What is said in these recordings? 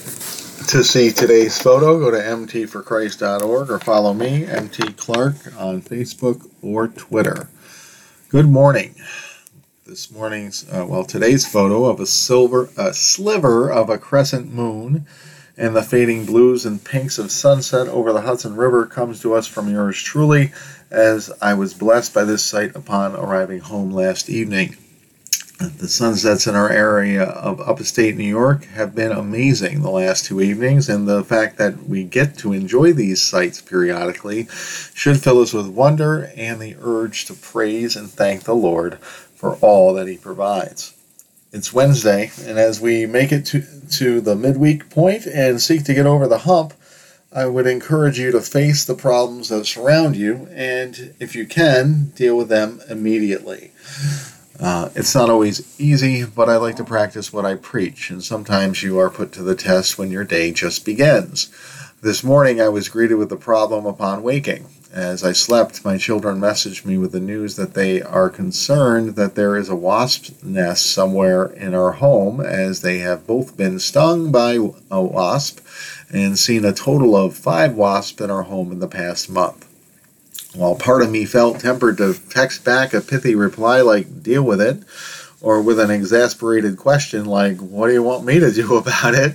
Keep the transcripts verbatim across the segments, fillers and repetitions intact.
To see today's photo, go to m t for christ dot org or follow me, M T Clark, on Facebook or Twitter. Good morning. This morning's, uh, well, today's photo of a silver, a sliver of a crescent moon and the fading blues and pinks of sunset over the Hudson River comes to us from yours truly, as I was blessed by this sight upon arriving home last evening. The sunsets in our area of upstate New York have been amazing the last two evenings, and the fact that we get to enjoy these sights periodically should fill us with wonder and the urge to praise and thank the Lord for all that He provides. It's Wednesday, and as we make it to, to the midweek point and seek to get over the hump, I would encourage you to face the problems that surround you, and if you can, deal with them immediately. Uh, it's not always easy, but I like to practice what I preach, and sometimes you are put to the test when your day just begins. This morning I was greeted with the problem upon waking. As I slept, my children messaged me with the news that they are concerned that there is a wasp nest somewhere in our home, as they have both been stung by a wasp and seen a total of five wasps in our home in the past month. While part of me felt tempered to text back a pithy reply like, deal with it, or with an exasperated question like, what do you want me to do about it?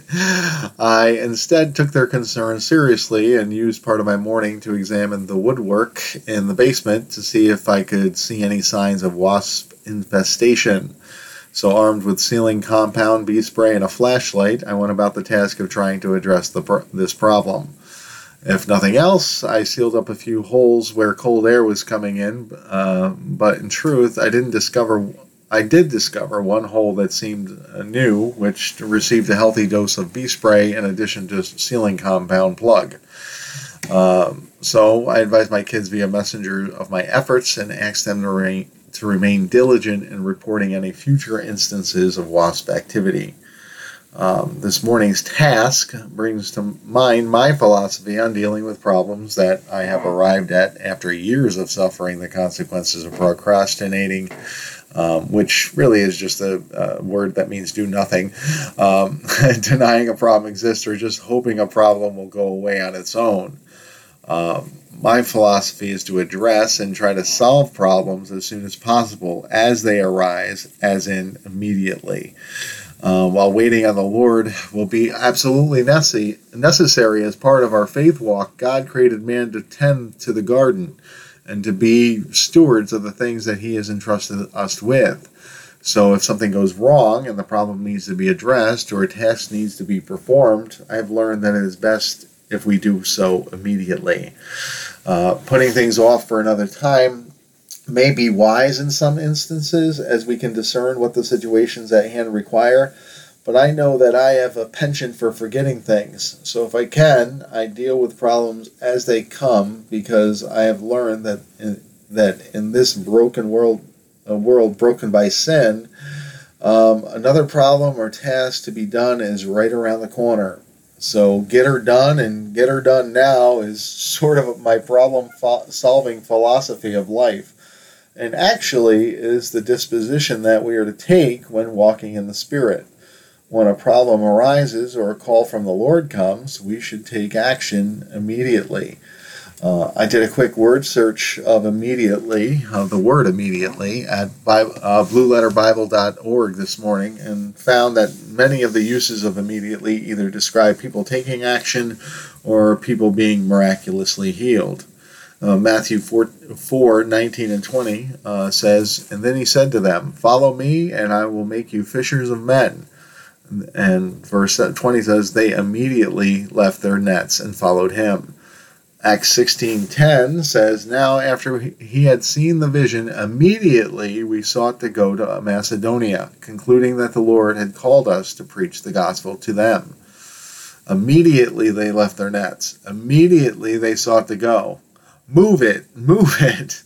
I instead took their concern seriously and used part of my morning to examine the woodwork in the basement to see if I could see any signs of wasp infestation. So armed with sealing compound, bee spray, and a flashlight, I went about the task of trying to address the pr- this problem. If nothing else, I sealed up a few holes where cold air was coming in, uh, but in truth, I didn't discover. I did discover one hole that seemed uh, new, which received a healthy dose of bee spray in addition to sealing compound plug. Um, so I advised my kids via messenger of my efforts and asked them to, re- to remain diligent in reporting any future instances of wasp activity. Um, this morning's task brings to mind my philosophy on dealing with problems that I have arrived at after years of suffering the consequences of procrastinating, um, which really is just a, a word that means do nothing, um, denying a problem exists, or just hoping a problem will go away on its own. Um, my philosophy is to address and try to solve problems as soon as possible as they arise, as in immediately. Uh, while waiting on the Lord will be absolutely necessary, necessary as part of our faith walk, God created man to tend to the garden and to be stewards of the things that He has entrusted us with. So if something goes wrong and the problem needs to be addressed or a task needs to be performed, I have learned that it is best if we do so immediately. Uh, putting things off for another time may be wise in some instances, as we can discern what the situations at hand require, but I know that I have a penchant for forgetting things. So if I can, I deal with problems as they come, because I have learned that in, that in this broken world, a world broken by sin, um, another problem or task to be done is right around the corner. So get her done, and get her done now is sort of my problem-solving philosophy of life. And actually is the disposition that we are to take when walking in the Spirit. When a problem arises or a call from the Lord comes, we should take action immediately. Uh, I did a quick word search of immediately, of the word immediately, at Bible, uh, blue letter bible dot org this morning, and found that many of the uses of immediately either describe people taking action or people being miraculously healed. Uh, Matthew four, four, nineteen and twenty uh, says, and then He said to them, follow me, and I will make you fishers of men. And verse twenty says, they immediately left their nets and followed Him. Acts sixteen ten says, now after he had seen the vision, immediately we sought to go to Macedonia, concluding that the Lord had called us to preach the gospel to them. Immediately they left their nets. Immediately they sought to go. Move it, move it.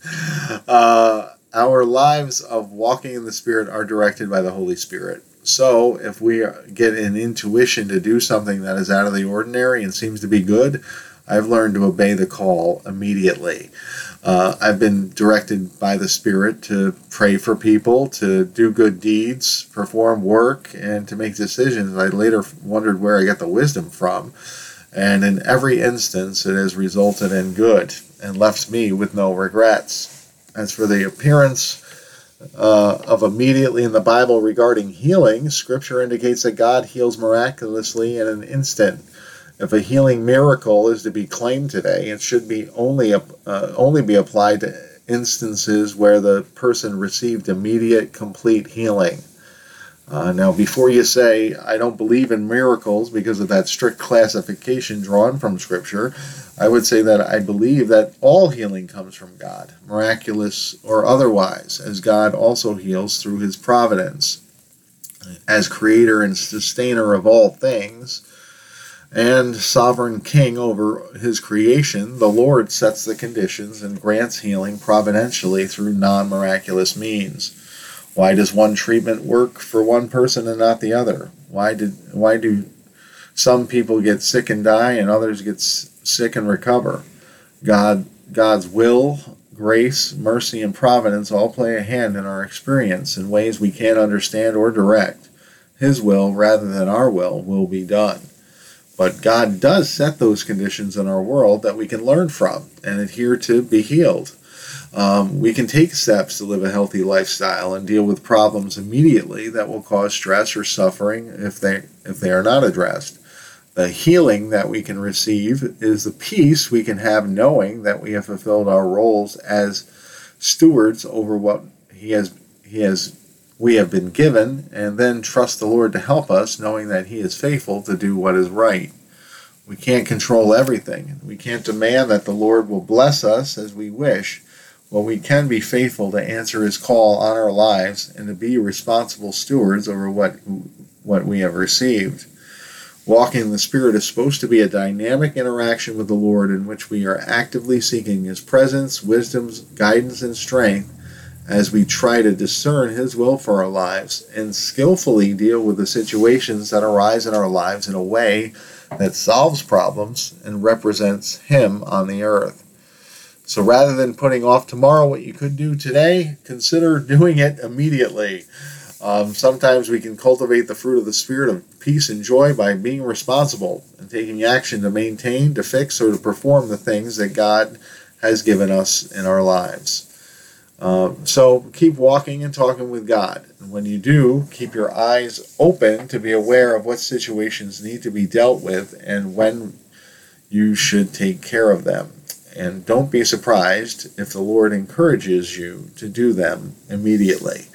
Uh, our lives of walking in the Spirit are directed by the Holy Spirit. So if we get an intuition to do something that is out of the ordinary and seems to be good, I've learned to obey the call immediately. Uh, I've been directed by the Spirit to pray for people, to do good deeds, perform work, and to make decisions. I later wondered where I got the wisdom from. And in every instance, it has resulted in good and left me with no regrets. As for the appearance uh, of immediately in the Bible regarding healing, Scripture indicates that God heals miraculously in an instant. If a healing miracle is to be claimed today, it should be only uh, only be applied to instances where the person received immediate, complete healing. Uh, now, before you say, I don't believe in miracles because of that strict classification drawn from Scripture, I would say that I believe that all healing comes from God, miraculous or otherwise, as God also heals through His providence. As creator and sustainer of all things, and sovereign king over His creation, the Lord sets the conditions and grants healing providentially through non-miraculous means. Why does one treatment work for one person and not the other? Why did why do some people get sick and die and others get sick and recover? God God's will, grace, mercy, and providence all play a hand in our experience in ways we can't understand or direct. His will, rather than our will, will be done. But God does set those conditions in our world that we can learn from and adhere to be healed. Um, we can take steps to live a healthy lifestyle and deal with problems immediately that will cause stress or suffering if they if they are not addressed. The healing that we can receive is the peace we can have knowing that we have fulfilled our roles as stewards over what He has He has we have been given, and then trust the Lord to help us, knowing that He is faithful to do what is right. We can't control everything. We can't demand that the Lord will bless us as we wish. Well, we can be faithful to answer His call on our lives and to be responsible stewards over what what we have received. Walking in the Spirit is supposed to be a dynamic interaction with the Lord in which we are actively seeking His presence, wisdom, guidance, and strength as we try to discern His will for our lives and skillfully deal with the situations that arise in our lives in a way that solves problems and represents Him on the earth. So rather than putting off tomorrow what you could do today, consider doing it immediately. Um, sometimes we can cultivate the fruit of the Spirit of peace and joy by being responsible and taking action to maintain, to fix, or to perform the things that God has given us in our lives. Uh, so keep walking and talking with God. And when you do, keep your eyes open to be aware of what situations need to be dealt with and when you should take care of them. And don't be surprised if the Lord encourages you to do them immediately.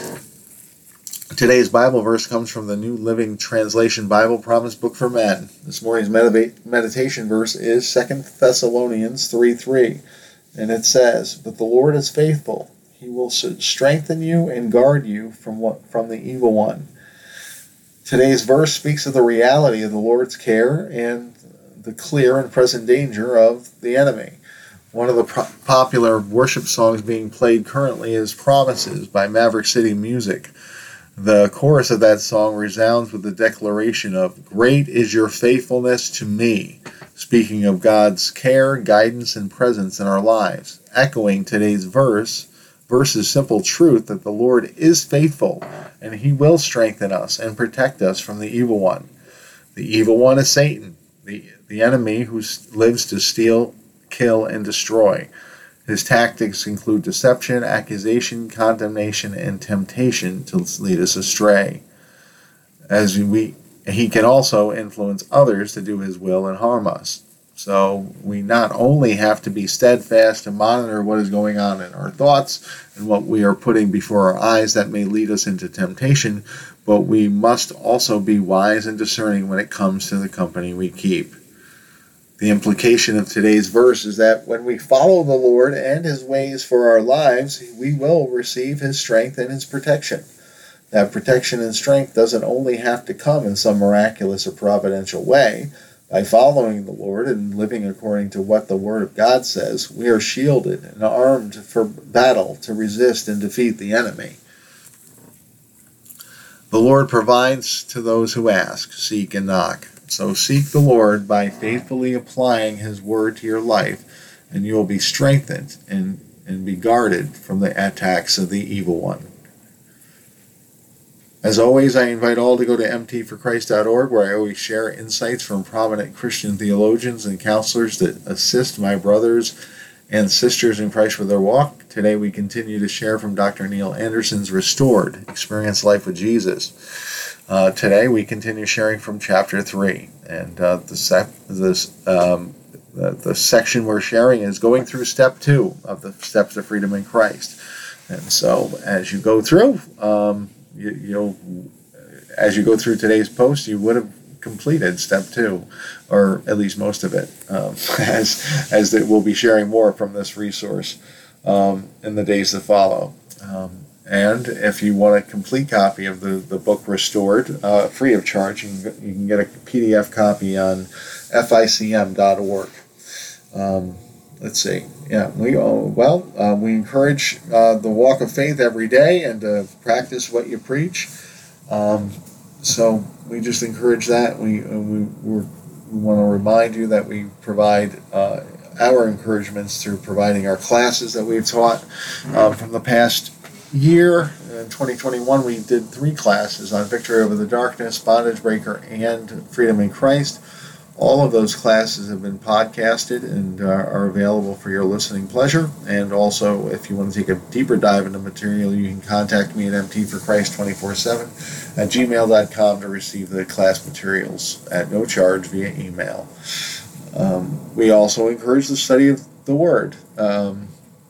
Today's Bible verse comes from the New Living Translation Bible Promise Book for Men. This morning's medita- meditation verse is Second Thessalonians three three. And it says, "But the Lord is faithful. He will strengthen you and guard you from what, from the evil one." Today's verse speaks of the reality of the Lord's care and the clear and present danger of the enemy. One of the pro- popular worship songs being played currently is Promises by Maverick City Music. The chorus of that song resounds with the declaration of, "Great is your faithfulness to me," speaking of God's care, guidance, and presence in our lives, echoing today's verse, verse's simple truth that the Lord is faithful and He will strengthen us and protect us from the evil one. The evil one is Satan, the, the enemy who lives to steal, kill, and destroy. His tactics include deception, accusation, condemnation, and temptation to lead us astray. As we, he can also influence others to do his will and harm us. So we not only have to be steadfast to monitor what is going on in our thoughts and what we are putting before our eyes that may lead us into temptation, but we must also be wise and discerning when it comes to the company we keep. The implication of today's verse is that when we follow the Lord and His ways for our lives, we will receive His strength and His protection. That protection and strength doesn't only have to come in some miraculous or providential way. By following the Lord and living according to what the Word of God says, we are shielded and armed for battle to resist and defeat the enemy. The Lord provides to those who ask, seek, and knock. So seek the Lord by faithfully applying His Word to your life and you will be strengthened and, and be guarded from the attacks of the evil one. As always, I invite all to go to m t for christ dot org, where I always share insights from prominent Christian theologians and counselors that assist my brothers and sisters in Christ with their walk. Today we continue to share from Doctor Neil Anderson's Restored, Experience Life with Jesus. Uh, today we continue sharing from chapter three, and uh, the, sec- this, um, the, the section we're sharing is going through step two of the Steps to Freedom in Christ. And so as you go through, um, You, you'll, as you go through today's post, you would have completed step two, or at least most of it, um, as as that we'll be sharing more from this resource um, in the days that follow. Um, and if you want a complete copy of the, the book Restored, uh, free of charge, you can, you can get a P D F copy on F I C M dot org. Um, Let's see. Yeah, we uh, well, uh, we encourage uh, the walk of faith every day and to practice what you preach. Um, so we just encourage that. We uh, we we're, we want to remind you that we provide uh, our encouragements through providing our classes that we've taught uh, from the past year. In twenty twenty-one, we did three classes on Victory Over the Darkness, Bondage Breaker, and Freedom in Christ. All of those classes have been podcasted and uh, are available for your listening pleasure. And also, if you want to take a deeper dive into material, you can contact me at m t for christ two four seven at gmail dot com to receive the class materials at no charge via email. Um, we also encourage the study of the Word. Um,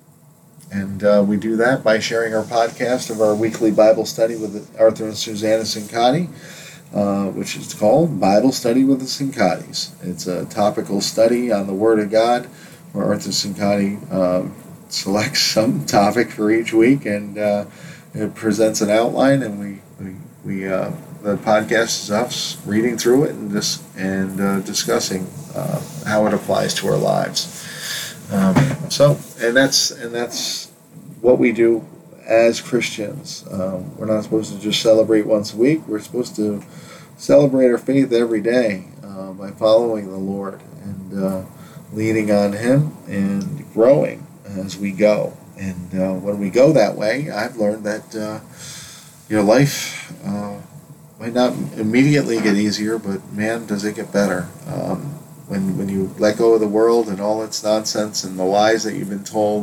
and uh, we do that by sharing our podcast of our weekly Bible study with Arthur and Susanna Sincotti. Uh, which is called Bible Study with the Sincottis. It's a topical study on the Word of God, where Arthur Sincotti uh, selects some topic for each week, and uh, it presents an outline, and we we, we uh, the podcast is us reading through it and dis- and uh, discussing uh, how it applies to our lives. Um, so, and that's and that's what we do as Christians. Um, we're not supposed to just celebrate once a week. We're supposed to celebrate our faith every day uh, by following the Lord and uh, leaning on Him and growing as we go. And uh, when we go that way, I've learned that uh, your life uh, might not immediately get easier, but man, does it get better. Um, when, when you let go of the world and all its nonsense and the lies that you've been told,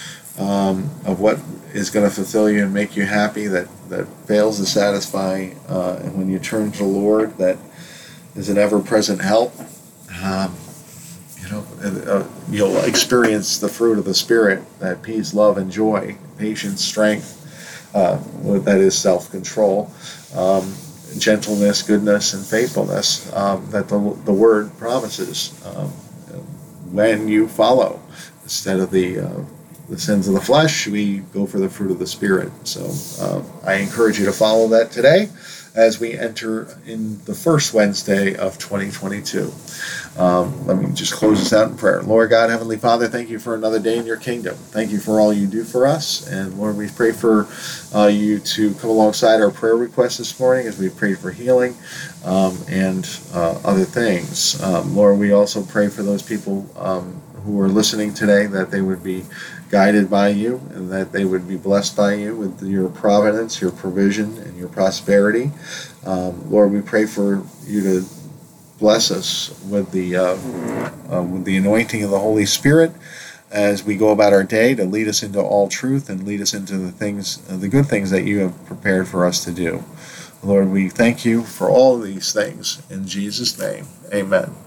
Um, of what is going to fulfill you and make you happy, that, that fails to satisfy, uh, and when you turn to the Lord, that is an ever-present help, um, you know, uh, you'll experience the fruit of the Spirit, that peace, love, and joy, patience, strength, uh, that is self-control, um, gentleness, goodness, and faithfulness, um, that the, the Word promises um, when you follow, instead of the uh, the sins of the flesh, we go for the fruit of the Spirit. So uh, I encourage you to follow that today as we enter in the first Wednesday of twenty twenty-two. Um, let me just close this out in prayer. Lord God, Heavenly Father, thank you for another day in your kingdom. Thank you for all you do for us. And Lord, we pray for uh, you to come alongside our prayer requests this morning as we pray for healing um, and uh, other things. Um, Lord, we also pray for those people um, who are listening today, that they would be guided by you and that they would be blessed by you with your providence, your provision, and your prosperity. Um, Lord, we pray for you to bless us with the uh, uh, with the anointing of the Holy Spirit as we go about our day, to lead us into all truth and lead us into the things, uh, the good things that you have prepared for us to do. Lord, we thank you for all these things. In Jesus' name, amen.